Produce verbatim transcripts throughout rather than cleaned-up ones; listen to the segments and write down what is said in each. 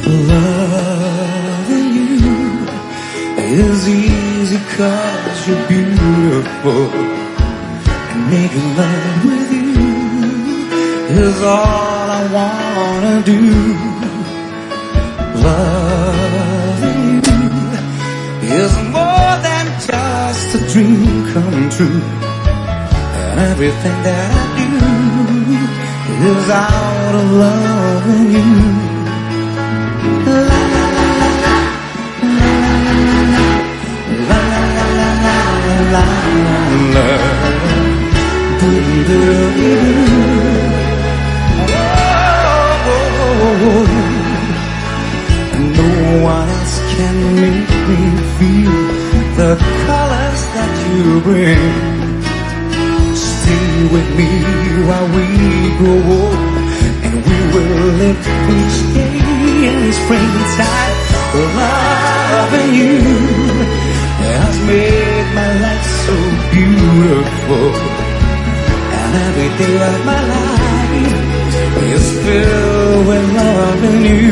Loving you is easy 'cause you're beautiful, and making love with you is all I wanna do. Loving you is more than just a dream come true, and everything that I do is out of loving you. La la la la la, la la la la la, la la la la, do do do do. No one else can make me feel the colors that you bring. Stay with me while we grow old, and we will live each day in springtime. Loving you has made my life so beautiful, and every day of my life is filled with loving you.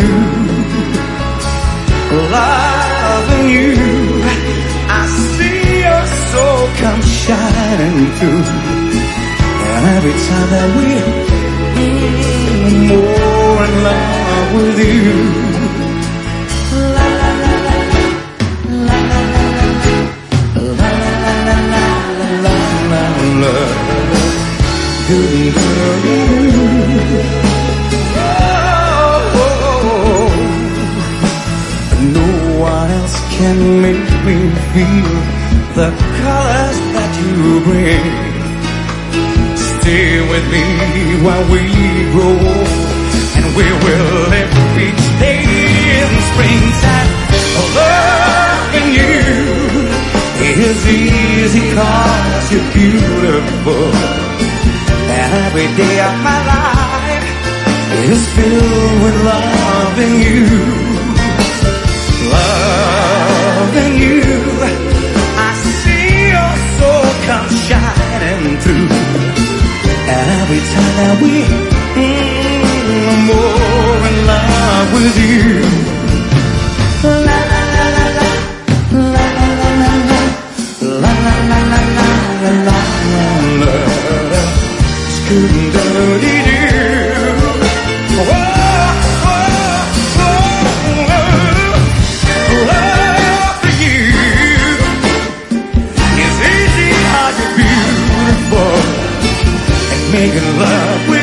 Loving you, I see your soul come shining through, and every time that we're more in love with you. La la la la la, la la la la, la la la la, do do do. No one else can make me feel the colors that you bring. Stay with me while we grow old, and we will live each day in springtime. Loving you is easy 'cause you're beautiful, and every day of my life is filled with loving you. Loving you, I see your soul come shining through, and every time that we're more in love with you. La la la la la, la la la la la, la la la la la, la la la la, scoo-doo-doo-doo. Making love with